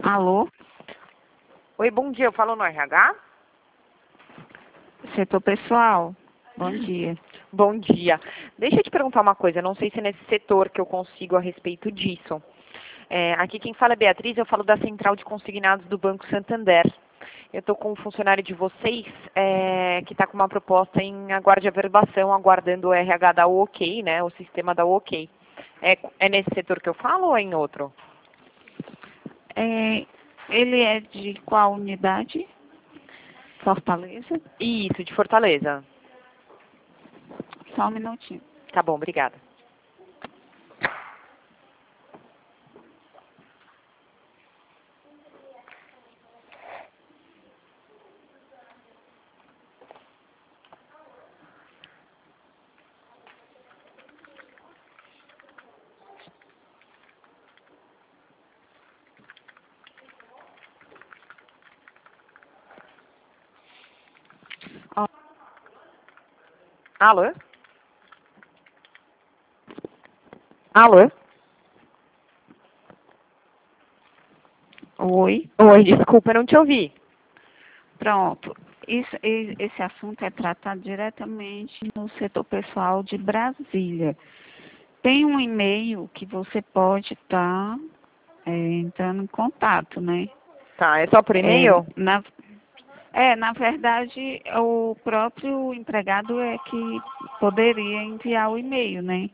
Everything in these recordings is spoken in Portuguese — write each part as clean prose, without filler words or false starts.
Alô? Oi, bom dia. Eu falo no RH? Setor pessoal. Bom dia. Bom dia. Deixa eu te perguntar uma coisa. Eu não sei se é nesse setor que eu consigo a respeito disso. Aqui quem fala é Beatriz, eu falo da Central de Consignados do Banco Santander. Eu estou com um funcionário de vocês que está com uma proposta em aguarde averbação, aguardando o RH da OK, né? O sistema da OK. É nesse setor que eu falo ou é em outro? Ele é de qual unidade? Fortaleza? Isso, de Fortaleza. Só um minutinho. Tá bom, obrigada. Ó, Alô? Alô? oi. Oi, desculpa, eu não te ouvi. Pronto. Esse assunto é tratado diretamente no setor pessoal de Brasília. Tem um e-mail que você pode estar entrando em contato, né? Tá, é só por e-mail? Na verdade, o próprio empregado é que poderia enviar o e-mail, né?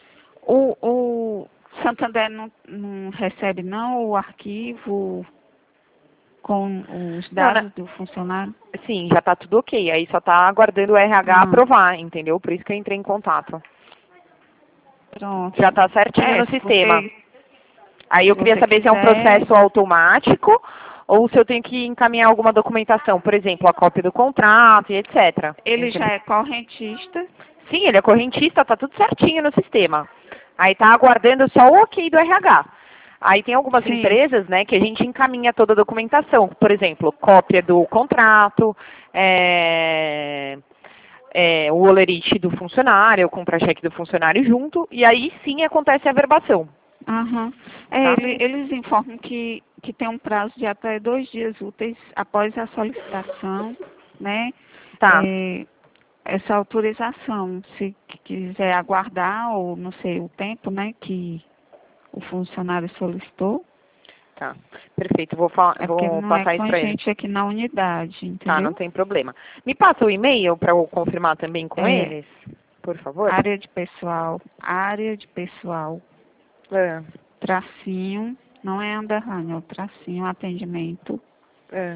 O Santander não recebe, não, o arquivo com os Não, dados do funcionário? sim, já tá tudo ok. Aí só tá aguardando o RH Ah, aprovar, entendeu? Por isso que eu entrei em contato. pronto. Já tá certinho no sistema. Aí eu Se queria você saber se é um quiser, processo automático ou se eu tenho que encaminhar alguma documentação, por exemplo, a cópia do contrato e etc. ele já Entendeu? é correntista. Sim, ele é correntista, tá tudo certinho no sistema. Aí tá aguardando só o ok do RH. Aí tem algumas Sim, empresas, né, que a gente encaminha toda a documentação. Por exemplo, cópia do contrato, o olerite do funcionário, o contra-cheque do funcionário junto, e aí sim acontece a verbação, aham. tá? Eles informam que tem um prazo de até 2 dias úteis após a solicitação, né? Tá, É, essa autorização, se quiser aguardar, ou não sei o tempo, né, que o funcionário solicitou, tá. Perfeito, é porque vou não é passar com isso a para eles. gente aqui na unidade, Tá, não entendeu? tem problema. Me passa o e-mail para eu confirmar também com É, eles, por favor? área de pessoal, É, tracinho, não é underline, é o tracinho, atendimento, é.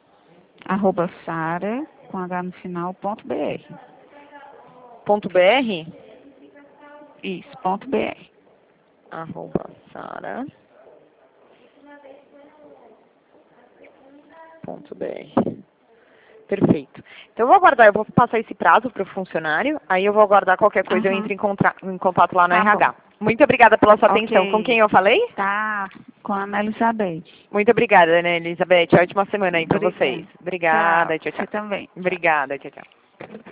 @sara, com H no final, .br. Ponto .br? Isso, .br. Arroba Sara. Ponto .br. Perfeito. Então eu vou aguardar, eu vou passar esse prazo para o funcionário, aí eu vou aguardar qualquer coisa, eu entro Aham, em contato lá no tá bom. RH. Muito obrigada pela sua atenção. Com quem Ok, eu falei? tá com a Ana Elizabeth. Muito obrigada, né, Elizabeth? Ótima semana aí para vocês. Obrigada. Tchau, Obrigada, tchau, você tchau. também. Tchau. Obrigada, tchau, tchau.